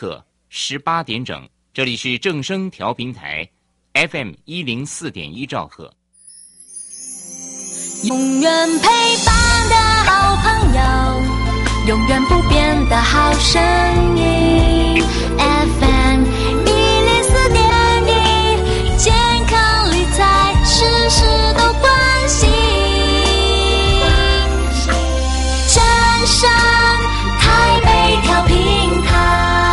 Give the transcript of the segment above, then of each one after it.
刻18点整，这里是正声调频台 FM104.1兆赫。 永远陪伴的好朋友，永远不变的好声音 FM104.1，健康理财事事都关心，正声台北调频台。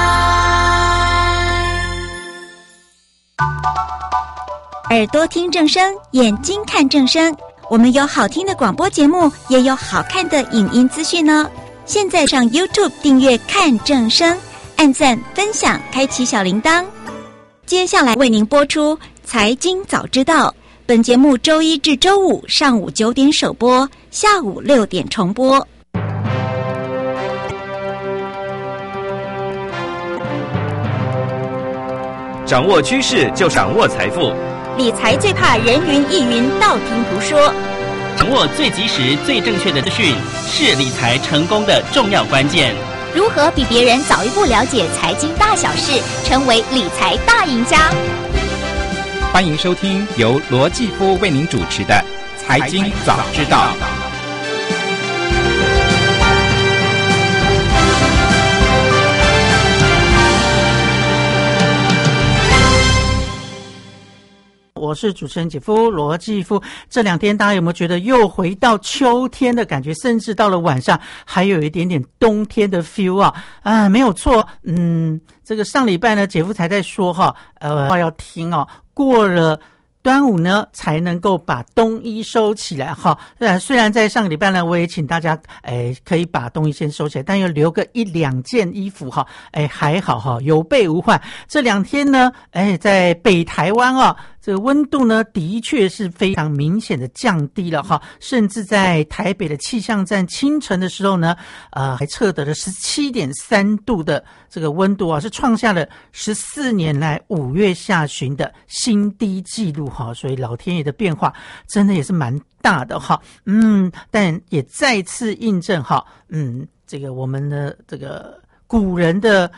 耳朵听正声，眼睛看正声，我们有好听的广播节目，也有好看的影音资讯呢。现在上 YouTube 订阅看正声，按赞分享，开启小铃铛。接下来为您播出财经早知道，本节目周一至周五上午9点首播，下午6点重播。 掌握趋势就掌握财富， 理财最怕人云亦云，道听途说。 掌握最及时、最正确的资讯，是理财成功的重要关键。 如何比别人早一步了解财经大小事，成为理财大赢家？ 欢迎收听由罗继夫为您主持的《财经早知道》。 我是主持人姐夫罗继夫。这2天大家有没有觉得又回到秋天的感觉，甚至到了晚上还有一点点冬天的 feel 啊？没有错，这个上礼拜呢姐夫才在说要听过了端午呢才能够把冬衣收起来虽然在上个礼拜呢我也请大家可以把冬衣先收起来，但要留个1-2件衣服还好有备无患。这2天呢在北台湾这个温度呢的确是非常明显的降低了甚至在台北的气象站清晨的时候呢还测得了 17.3 度的这个温度是创下了14年来5月下旬的新低纪录所以老天爷的变化真的也是蛮大的但也再次印证这个我们的这个古人的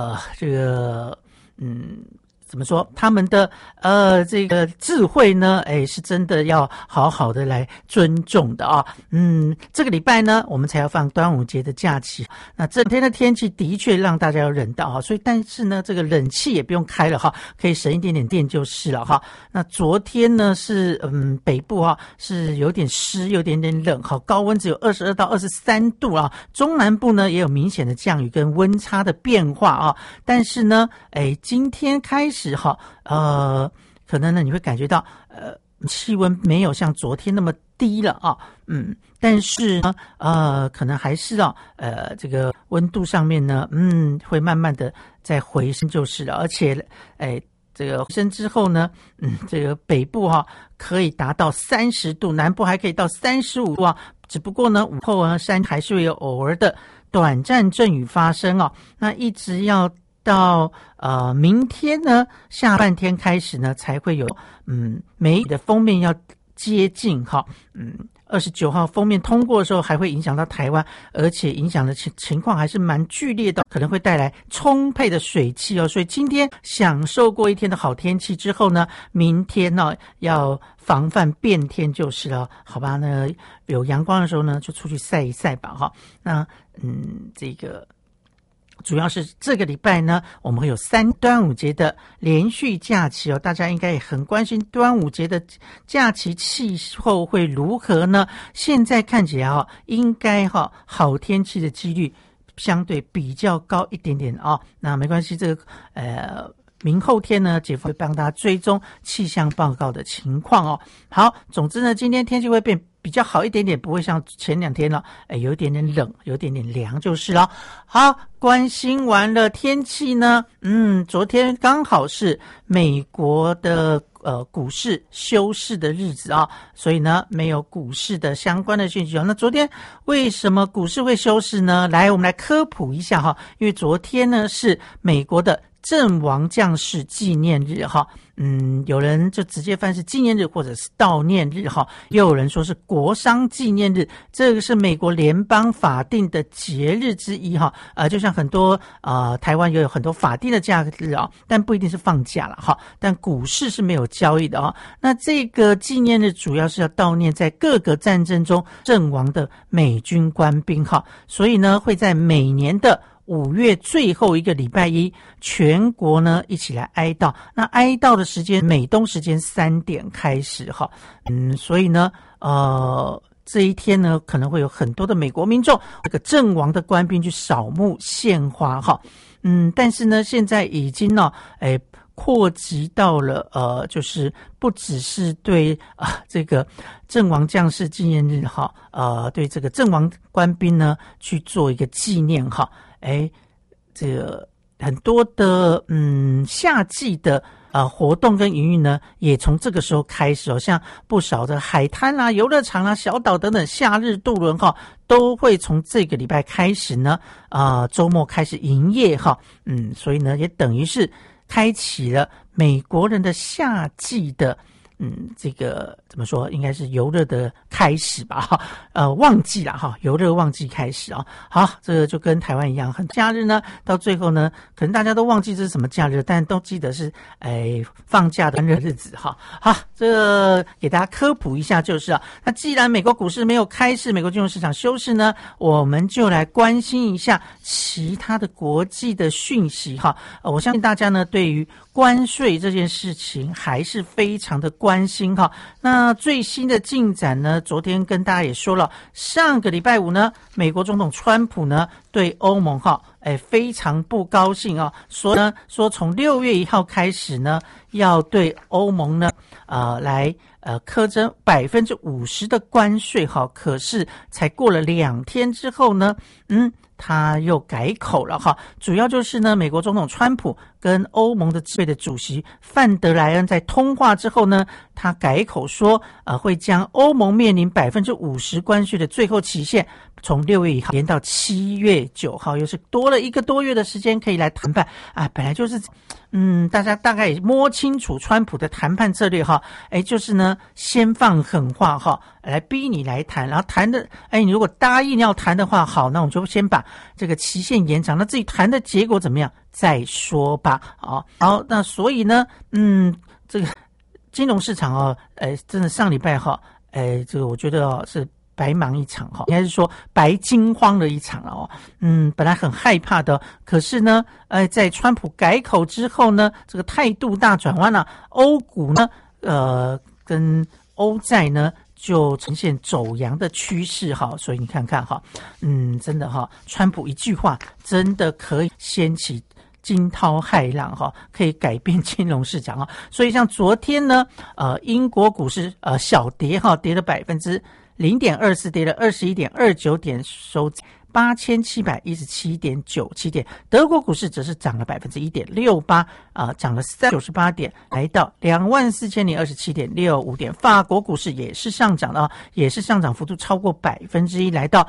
怎么说？他们的这个智慧呢，是真的要好好的来尊重的这个礼拜呢，我们才要放端午节的假期。那这2天的天气的确让大家要忍到所以但是呢，这个冷气也不用开了可以省一点点电就是了那昨天呢是北部是有点湿，有点点冷高温只有22到23度中南部呢也有明显的降雨跟温差的变化但是呢，今天开始可能呢你会感觉到气温没有像昨天那么低了但是呢可能还是这个温度上面呢会慢慢的再回升就是了，而且这个回升之后呢这个北部可以达到30度，南部还可以到35度只不过呢午后山还是会有偶尔的短暂阵雨发生那一直要到明天呢下半天开始呢才会有梅雨的锋面要接近29号锋面通过的时候还会影响到台湾，而且影响的情况还是蛮剧烈的，可能会带来充沛的水汽所以今天享受过一天的好天气之后呢，明天要防范变天就是了，好吧？那有阳光的时候呢就出去晒一晒吧那这个主要是这个礼拜呢我们会有3端午节的连续假期大家应该也很关心端午节的假期气候会如何呢？现在看起来应该好天气的几率相对比较高一点点那没关系，这个明后天呢姐夫会帮大家追踪气象报告的情况好，总之呢今天天气会变比较好一点点，不会像前2天了有一点点冷，有一点点凉就是了。好，关心完了天气呢昨天刚好是美国的股市休市的日子所以呢没有股市的相关的讯息那昨天为什么股市会休市呢？来，我们来科普一下因为昨天呢是美国的阵亡将士纪念日哈。有人就直接翻是纪念日或者是悼念日哈，又有人说是国殇纪念日，这个是美国联邦法定的节日之一哈。就像很多台湾也有很多法定的假日啊，但不一定是放假了哈。但股市是没有交易的啊。那这个纪念日主要是要悼念在各个战争中阵亡的美军官兵哈，所以呢会在每年的5月最后一个礼拜一，全国呢一起来哀悼。那哀悼的时间，美东时间3点开始哈。所以呢，这一天呢，可能会有很多的美国民众，这个阵亡的官兵去扫墓献花哈。但是呢，现在已经呢，扩及到了就是不只是对这个阵亡将士纪念日哈，对这个阵亡官兵呢去做一个纪念哈。这个很多的夏季的活动跟营运呢，也从这个时候开始像不少的海滩啦、游乐场啦、小岛等等夏日渡轮哈，都会从这个礼拜开始呢，周末开始营业哈。所以呢，也等于是开启了美国人的夏季的这个怎么说，应该是游乐的开始吧旺季啦哈，游乐旺季开始啊。好，这个就跟台湾一样，很假日呢，到最后呢，可能大家都忘记这是什么假日，但都记得是放假的日子哈。好，这个给大家科普一下就是那既然美国股市没有开市，美国金融市场休市呢，我们就来关心一下其他的国际的讯息哈。我相信大家呢对于关税这件事情还是非常的关心哈。那最新的进展呢，昨天跟大家也说了，上个礼拜五呢，美国总统川普呢对欧盟非常不高兴说从6月1号开始呢，要对欧盟呢来苛征50%的关税哈。可是才过了2天之后呢，他又改口了哈。主要就是呢，美国总统川普跟欧盟的主席范德莱恩在通话之后呢，他改口说会将欧盟面临50%关税的最后期限从6月1号延到7月9号，又是多了1个多月的时间可以来谈判本来就是大家大概也摸清楚川普的谈判策略哈，就是呢先放狠话哈，来逼你来谈，然后谈的你如果答应要谈的话，好，那我们就先把这个期限延长，那至于谈的结果怎么样再说吧。好，那所以呢这个金融市场真的上礼拜这个我觉得是白忙一场应该是说白惊慌的一场本来很害怕的，可是呢在川普改口之后呢，这个态度大转弯欧股呢跟欧债呢就呈现走阳的趋势所以你看看真的川普一句话真的可以掀起惊涛骇浪可以改变金融市场所以像昨天呢英国股市小跌跌了0.24%，跌了21.29点，收8717.97点。德国股市则是涨了1.68%，涨了398点，来到24027.65点。法国股市也是上涨的也是上涨幅度超过1%，来到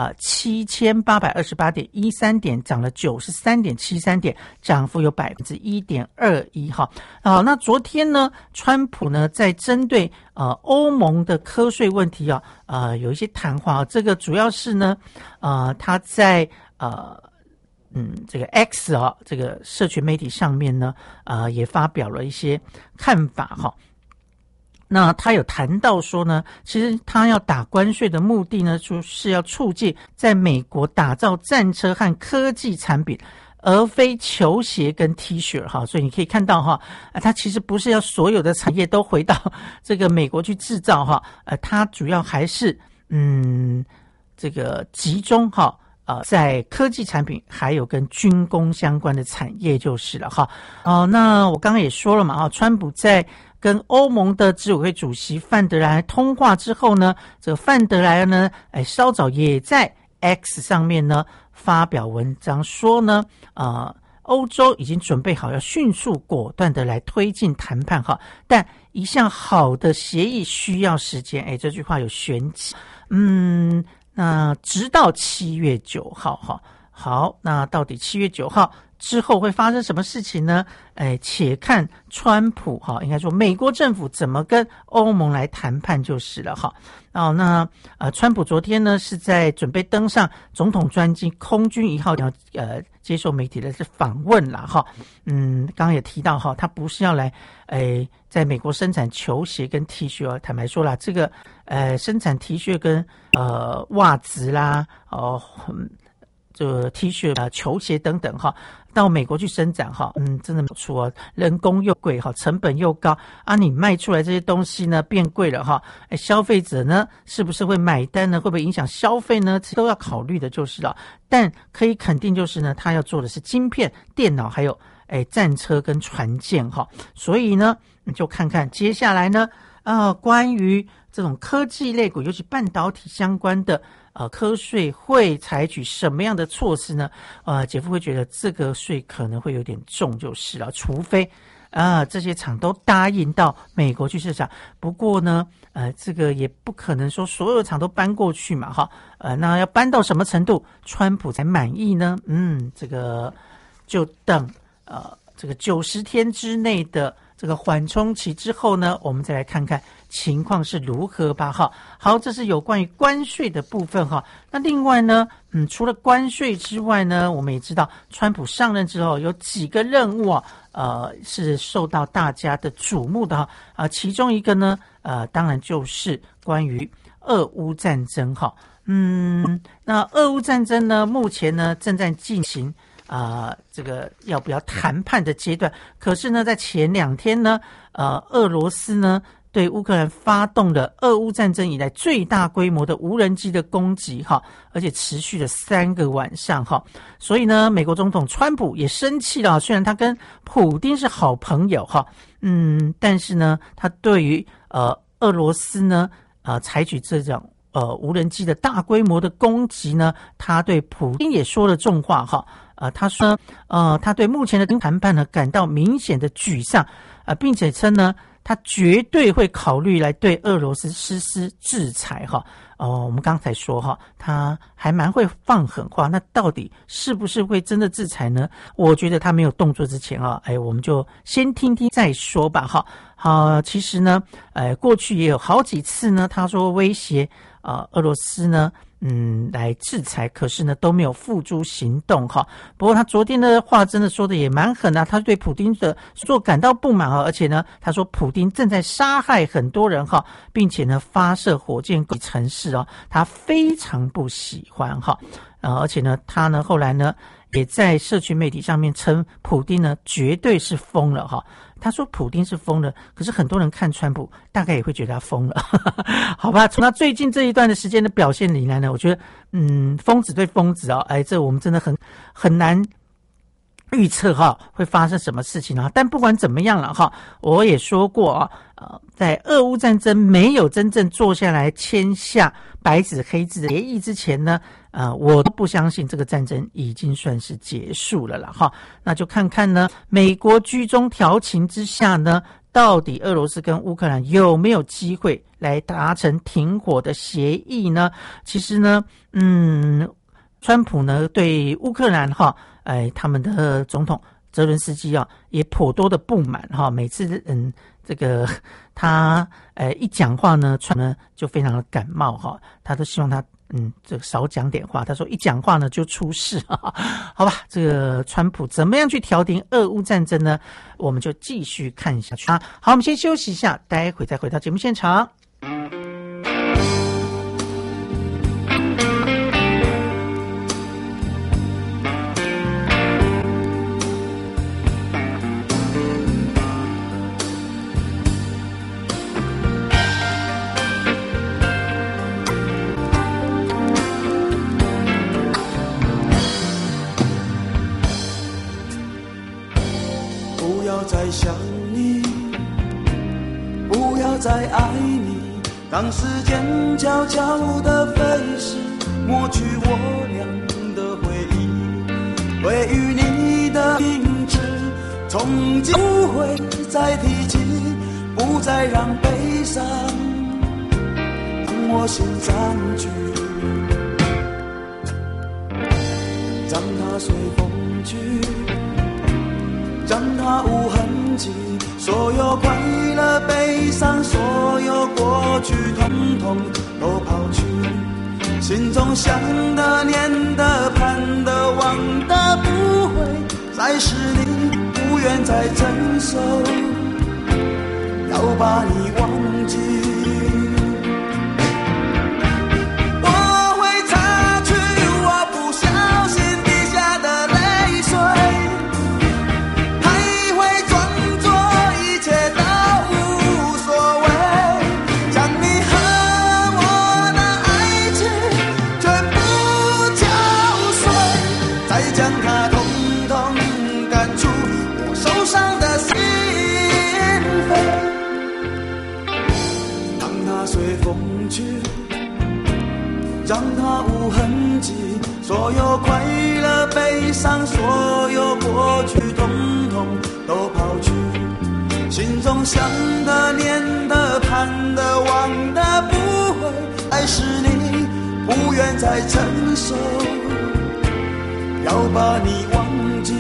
7828.13点，涨了93.73点，涨幅有1.21%好，那昨天呢，川普呢在针对欧盟的课税问题有一些谈话这个主要是呢他在这个 X 这个社群媒体上面呢也发表了一些看法那他有谈到说呢，其实他要打关税的目的呢，就是要促进在美国打造战车和科技产品，而非球鞋跟 T 恤所以你可以看到它其实不是要所有的产业都回到这个美国去制造它主要还是这个集中在科技产品还有跟军工相关的产业就是了那我刚刚也说了嘛川普在跟欧盟的执委会主席范德莱恩通话之后呢，这个范德莱恩呢稍早也在 X 上面呢发表文章说呢欧洲已经准备好要迅速果断的来推进谈判但一项好的协议需要时间这句话有玄机那直到7月9号好，那到底7月9号之后会发生什么事情呢？且看川普应该说美国政府怎么跟欧盟来谈判就是了哈。那川普昨天呢是在准备登上总统专机空军1号接受媒体的访问啦哈。刚刚也提到哈，他不是要来在美国生产球鞋跟 T 恤坦白说啦，这个生产 T 恤跟袜子啦这个 T 恤球鞋等等哈，到美国去生产哈，真的没错，人工又贵哈，成本又高啊，你卖出来这些东西呢变贵了哈，消费者呢是不是会买单呢？会不会影响消费呢？都要考虑的就是了。但可以肯定就是呢，他要做的是晶片、电脑还有战车跟船舰哈，所以呢，你就看看接下来呢关于这种科技类股，尤其半导体相关的科税会采取什么样的措施呢？姐夫会觉得这个税可能会有点重就是了，除非这些厂都答应到美国去设厂。不过呢这个也不可能说所有厂都搬过去嘛哈。那要搬到什么程度川普才满意呢？这个就等这个90天之内的这个缓冲期之后呢，我们再来看看情况是如何吧哈。好，这是有关于关税的部分哈。那另外呢除了关税之外呢，我们也知道川普上任之后有几个任务是受到大家的瞩目的哈。其中一个呢当然就是关于俄乌战争哈。那俄乌战争呢目前呢正在进行这个要不要谈判的阶段。可是呢在前2天呢俄罗斯呢对乌克兰发动了俄乌战争以来最大规模的无人机的攻击哈，而且持续了3个晚上哈。所以呢美国总统川普也生气了，虽然他跟普丁是好朋友哈，但是呢他对于俄罗斯呢采取这种无人机的大规模的攻击呢，他对普丁也说了重话哈。他说他对目前的谈判呢感到明显的沮丧并且称呢他绝对会考虑来对俄罗斯实施制裁哈。我们刚才说哈，他还蛮会放狠话，那到底是不是会真的制裁呢？我觉得他没有动作之前我们就先听听再说吧哈。好，其实呢过去也有好几次呢他说威胁俄罗斯呢来制裁，可是呢都没有付诸行动哈。不过他昨天的话真的说的也蛮狠他对普丁的所感到不满而且呢他说普丁正在杀害很多人哈，并且呢发射火箭攻击城市他非常不喜欢哈。而且呢他呢后来呢也在社群媒体上面称普丁呢绝对是疯了哈。他说普丁是疯了，可是很多人看川普大概也会觉得他疯了好吧。从他最近这一段的时间的表现以来呢，我觉得疯子对疯子这我们真的很难预测会发生什么事情但不管怎么样了我也说过在俄乌战争没有真正坐下来签下白纸黑字的协议之前呢我都不相信这个战争已经算是结束了啦那就看看呢美国居中调情之下呢，到底俄罗斯跟乌克兰有没有机会来达成停火的协议呢？其实呢川普呢对乌克兰他们的总统泽伦斯基也颇多的不满每次这个他一讲话呢川呢就非常的感冒他都希望他这个少讲点话，他说一讲话呢就出事好吧。这个川普怎么样去调停俄乌战争呢？我们就继续看下去好，我们先休息一下，待会再回到节目现场。 再想你，不要再爱你，让时间悄悄地飞逝，抹去我俩的回忆，对于你的名字从今不会再提起，不再让悲伤从我心占据，让它随风去， 它无痕迹，所有快乐悲伤，所有过去统统都抛去，心中想的念的盼的望的不会再是你，不愿再承受，要把你忘记。让它无痕迹，所有快乐悲伤，所有过去统统都抛去，心中想的念的盼的望的不会再是你，不愿再承受，要把你忘记。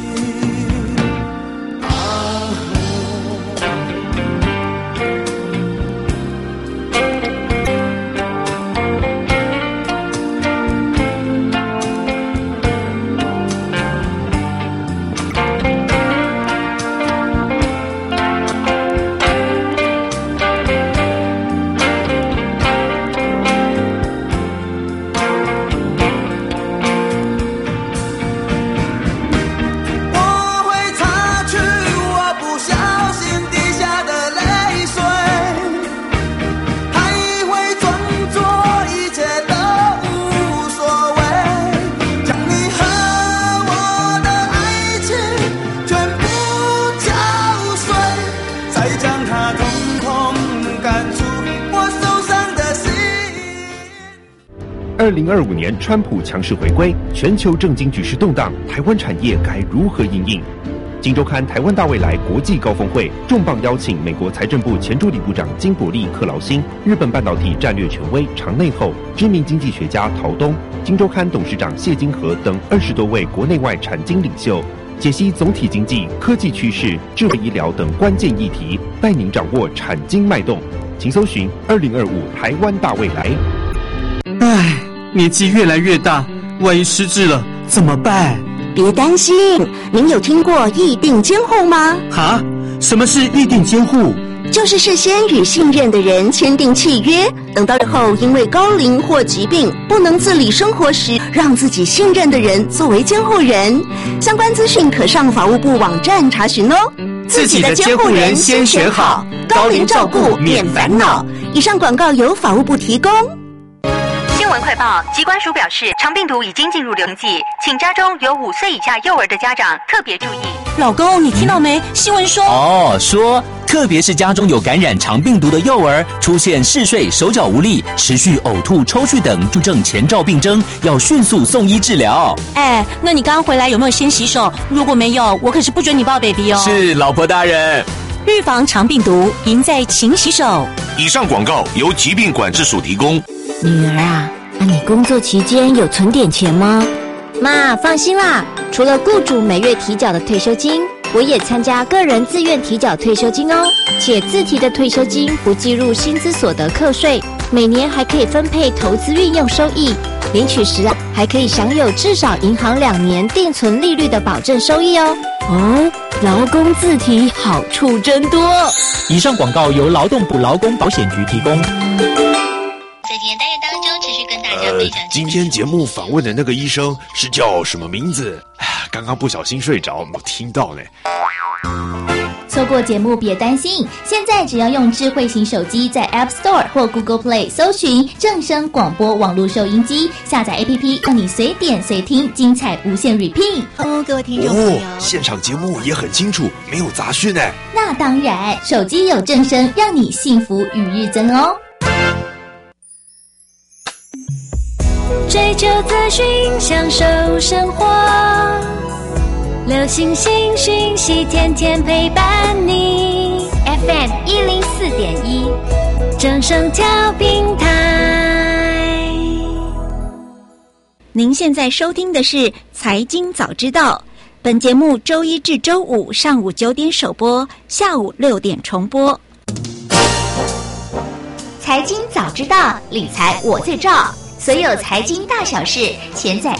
2025年川普强势回归，全球政经局势动荡，台湾产业该如何因应？今周刊台湾大未来国际高峰会重磅邀请美国财政部前助理部长金伯利克劳辛、日本半导体战略权威长内厚、知名经济学家陶东、今周刊董事长谢金河等20多位国内外产经领袖，解析总体经济、科技趋势、智慧医疗等关键议题，带您掌握产经脉动。请搜寻2025台湾大未来。 唉，年纪越来越大，万一失智了怎么办？ 别担心，您有听过议定监护吗？ 哈？什么是议定监护？ 就是事先与信任的人签订契约，等到日后因为高龄或疾病不能自理生活时，让自己信任的人作为监护人。相关资讯可上法务部网站查询哦。 自己的监护人先选好，高龄照顾免烦恼。 以上广告由法务部提供。 新闻快报，疾管署表示，肠病毒已经进入流行季，请家中有5岁以下幼儿的家长特别注意。 老公，你听到没？新闻说特别是家中有感染肠病毒的幼儿，出现嗜睡、手脚无力、持续呕吐、抽搐等诸症前兆病征，要迅速送医治疗。 哎，那你刚回来有没有先洗手？如果没有，我可是不准你抱 baby 哦。 是，老婆大人。 预防肠病毒，赢在勤洗手。 以上广告由疾病管制署提供。 女儿啊，你工作期间有存点钱吗？ 妈，放心啦，除了雇主每月提缴的退休金，我也参加个人自愿提缴退休金哦，且自提的退休金不计入薪资所得课税，每年还可以分配投资运用收益，领取时还可以享有至少银行2年定存利率的保证收益哦。 劳工自提好处真多。 以上广告由劳动部劳工保险局提供。 在今天单元当中，持续跟大家分享。 今天节目访问的那个医生是叫什么名字？刚刚不小心睡着，没听到呢。 错过节目别担心，现在只要用智慧型手机在 App Store 或 Google Play 搜寻正声广播网络收音机，下载 APP 让你随点随听，精彩无限 repeat。 各位听众朋友， 现场节目也很清楚，没有杂讯哎。 那当然，手机有正声，让你幸福与日增哦。 追求资讯，享受生活，流行新讯息，天天陪伴你。 FM 104.1， 正声调频台。 您现在收听的是《财经早知道》， 本节目周一至周五上午9点首播，下午6点重播。 财经早知道，理财我最照。所有财经大小事，全在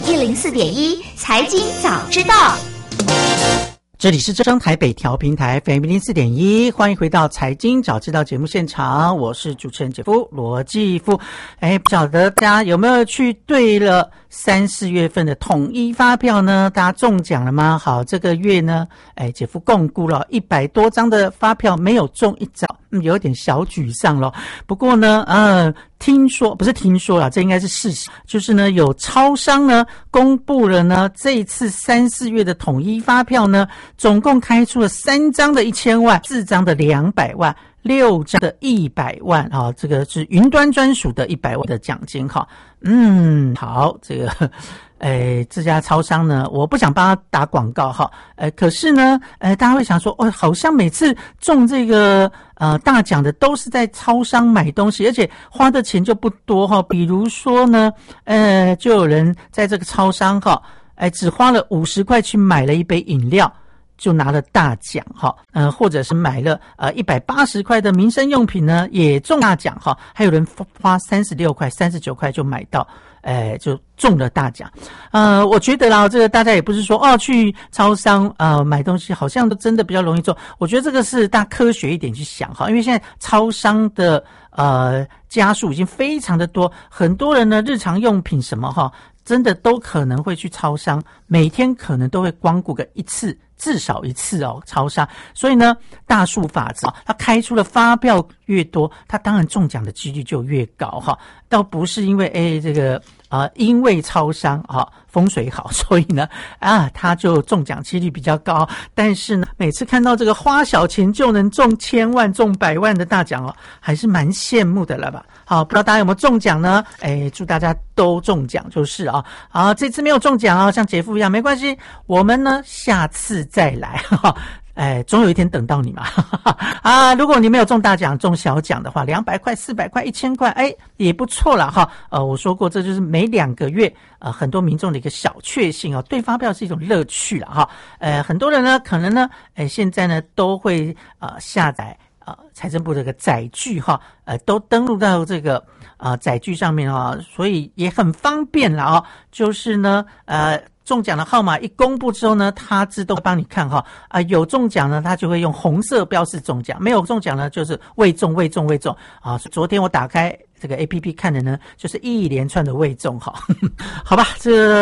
FM104.1财经早知道。 这里是正声台北调频台 FM104.1，欢迎回到财经早知道节目现场，我是主持人姐夫罗继夫。不晓得大家有没有去对了3、4月份的统一发票呢？大家中奖了吗？好，这个月呢，姐夫共估了100多张的发票，没有中一张，有点小沮丧咯。不过呢，不是听说啦，这应该是事实，就是呢，有超商呢公布了呢，这一次3、4月的统一发票呢，总共开出了3张的1000万，4张的200万。6张的100万啊，这个是云端专属的100万的奖金哈。好，这个这家超商呢，我不想帮他打广告哈。可是呢，大家会想说，好像每次中这个大奖的都是在超商买东西，而且花的钱就不多哈。比如说呢，就有人在这个超商哈，只花了50块去买了一杯饮料，就拿了大奖哈，或者是买了180块的民生用品呢，也中大奖哈，还有人花36块、39块就买到，就中了大奖。我觉得啦，这个大家也不是说去超商买东西好像都真的比较容易中，我觉得这个是大家科学一点去想哈，因为现在超商的家数已经非常的多，很多人呢日常用品什么哈，真的都可能会去超商，每天可能都会光顾个1次。至少1次超商，所以呢，大数法则，他开出的发票越多，他当然中奖的几率就越高哈。倒不是因为因为超商风水好，所以呢他就中奖几率比较高。但是呢，每次看到这个花小钱就能中1000万、中100万的大奖还是蛮羡慕的了吧？好，不知道大家有没有中奖呢？祝大家都中奖就是好，这次没有中奖像姐夫一样没关系，我们呢下次再来总有一天等到你嘛如果你没有中大奖，中小奖的话，200块、400块、1000块，也不错啦哈。我说过，这就是每2个月很多民众的一个小确幸对发票是一种乐趣啦哈。很多人呢，可能呢，现在呢都会下载财政部这个载具哈，都登录到这个载具上面所以也很方便啦就是呢中奖的号码一公布之后呢，它自动帮你看有中奖呢，它就会用红色标示中奖；没有中奖呢，就是未中昨天我打开这个 APP 看的呢，就是一连串的未中好吧，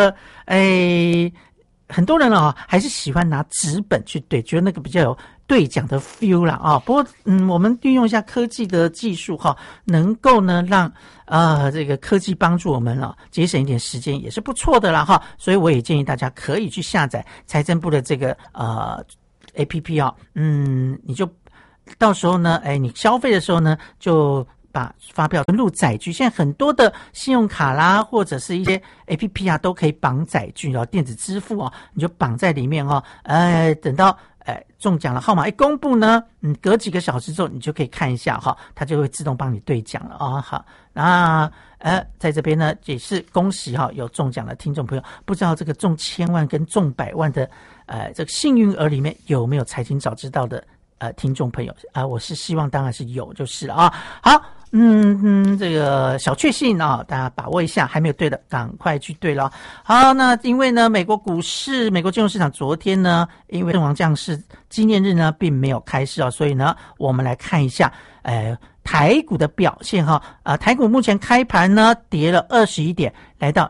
很多人还是喜欢拿纸本去对，觉得那个比较有兑奖的 feel 啦不过我们运用一下科技的技术能够呢让这个科技帮助我们节省一点时间也是不错的啦所以我也建议大家可以去下载财政部的这个APP 你就到时候呢你消费的时候呢就把发票登录载具，现在很多的信用卡啦，或者是一些 APP 都可以绑载具电子支付你就绑在里面等到中奖了号码一公布呢，隔几个小时之后你就可以看一下它就会自动帮你兑奖了好，那在这边呢也是恭喜有中奖的听众朋友，不知道这个中1000万跟中100万的这个幸运儿里面有没有财经早知道的听众朋友我是希望当然是有就是了好。这个小确幸大家把握一下，还没有对的赶快去对了。好，那因为呢美国金融市场昨天呢因为阵亡将士纪念日呢并没有开市所以呢我们来看一下台股的表现台股目前开盘呢跌了21点，来到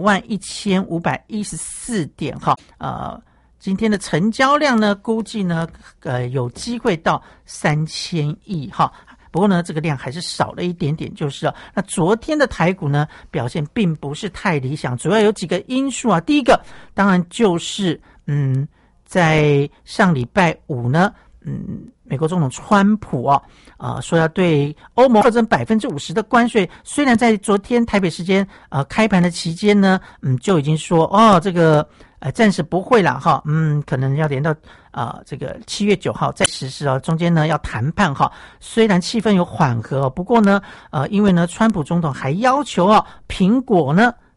21,514点今天的成交量呢估计呢有机会到3000亿不过呢这个量还是少了一点点就是那昨天的台股呢表现并不是太理想，主要有几个因素第一个当然就是在上礼拜五呢美国总统川普说要对欧盟课征50%的关税，虽然在昨天台北时间开盘的期间呢就已经说这个暂时不会啦可能要连到这个7月9号再实施中间呢要谈判虽然气氛有缓和不过呢因为呢川普总统还要求苹果呢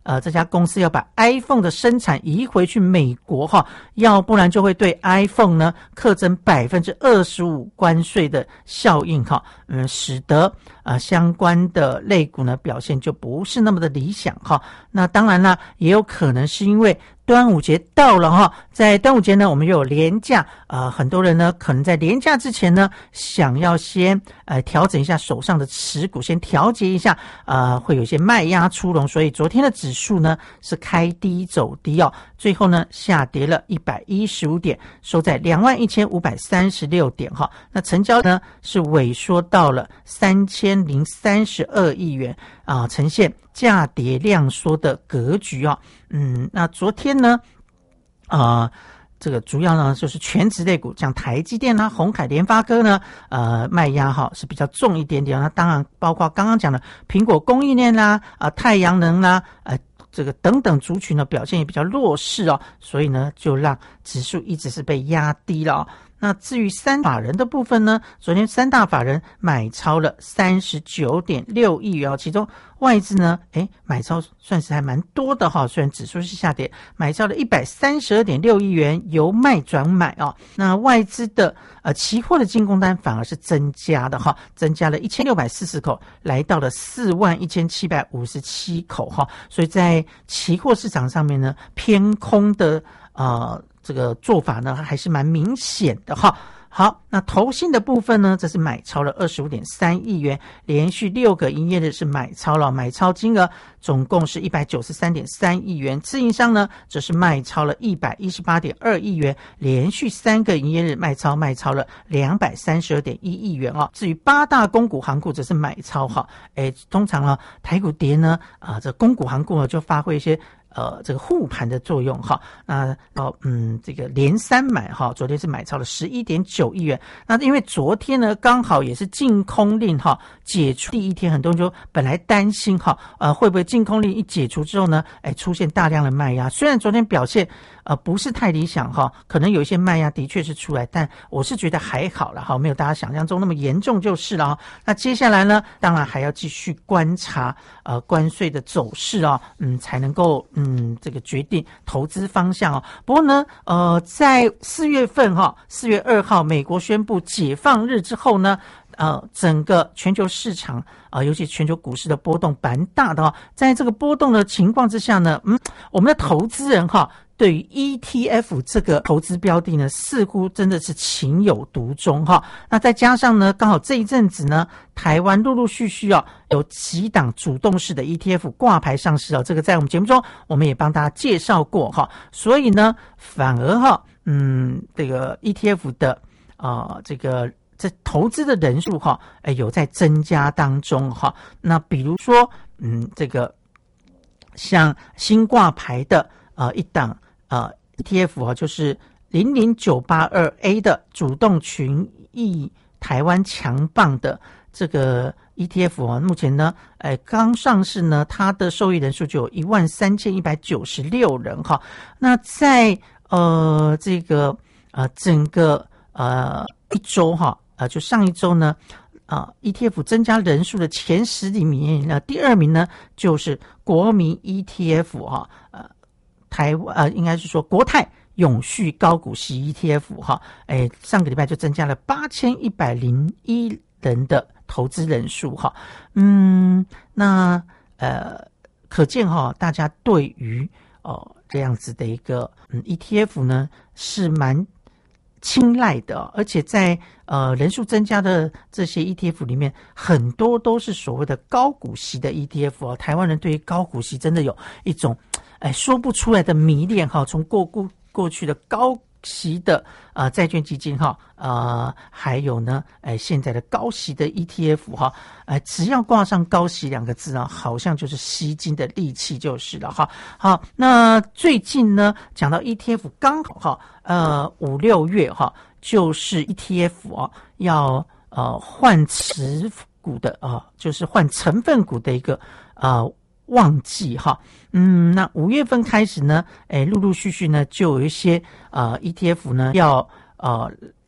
这家公司要把 iPhone 的生产移回去美国哈，要不然就会对 iPhone 呢课征25%关税的效应哈，使得相关的类股呢表现就不是那么的理想哈。那当然啦，也有可能是因为端午节到了哈，在端午节呢，我们又有连假，很多人呢可能在连假之前呢，想要先调整一下手上的持股，先调节一下，会有一些卖压出笼，所以昨天的指数呢是开低走低哦，最后呢下跌了115点，收在21,536点哈。那成交呢是萎缩到了3032亿元啊，呈现价跌量缩的格局哦。那昨天呢，这个主要呢就是全职类股，像台积电啦、鸿海、联发科呢，卖压哈是比较重一点点。那当然包括刚刚讲的苹果供应链啦、太阳能啦、这个等等族群呢表现也比较弱势哦，所以呢就让指数一直是被压低了哦。那至于三法人的部分呢，昨天三大法人买超了 39.6 亿元哦，其中外资呢买超算是还蛮多的哈，虽然指数是下跌，买超了 132.6 亿元，由卖转买哦。那外资的期货的进攻单反而是增加的哈，增加了1640口，来到了41757口哈，所以在期货市场上面呢，偏空的这个做法呢还是蛮明显的哈。好，那投信的部分呢，这是买超了 25.3 亿元，连续6个营业日是买超了，买超金额总共是 193.3 亿元。自营商呢，则是卖超了 118.2 亿元，连续3个营业日卖超了 232.1 亿元哦。至于8大公股行库则是买超哈，通常呢台股跌呢这公股行库呢就发挥一些这个护盘的作用哈。那这个连三买哈，昨天是买超了 11.9 亿元。那因为昨天呢刚好也是禁空令哈解除第一天，很多人就本来担心哈会不会禁空令一解除之后呢出现大量的卖压，虽然昨天表现不是太理想哈，可能有一些卖压的确是出来，但我是觉得还好了哈，没有大家想象中那么严重就是了。那接下来呢，当然还要继续观察关税的走势啊，才能够这个决定投资方向哦。不过呢在4月份哈，4月2号美国宣布解放日之后呢，整个全球市场尤其全球股市的波动蛮大的哦。在这个波动的情况之下呢，我们的投资人哈，对于 ETF 这个投资标的呢，似乎真的是情有独钟哈。那再加上呢，刚好这一阵子呢，台湾陆陆续续有几档主动式的 ETF 挂牌上市这个在我们节目中我们也帮大家介绍过哈。所以呢，反而哈，这个 ETF 的这投资的人数哈，有在增加当中哈。那比如说，这个像新挂牌的一档ETF 哈，就是 00982A 的主动群益台湾强棒的这个 ETF 目前呢，刚上市呢，它的受益人数就有13196人哈。那在这个整个一周哈。就上一周呢ETF 增加人数的前10里面呢，第2名呢就是国民 ETF 哈，应该是说国泰永续高股息 ETF 哈，上个礼拜就增加了8101人的投资人数哈。那可见哈，大家对于这样子的一个ETF 呢是蛮青睐的，而且在人数增加的这些 ETF 里面，很多都是所谓的高股息的 ETF 台湾人对于高股息真的有一种说不出来的迷恋哈，从过去的高息的债券基金哈，还有呢现在的高息的 ETF 哈，只要挂上高息2个字好像就是吸金的利器就是了哈。好，那最近呢讲到 ETF 刚好哈，5、6月哈，就是 ETF 要换持股的就是换成分股的一个旺季哈。那5月份开始呢，陆陆续续呢就有一些ETF 呢要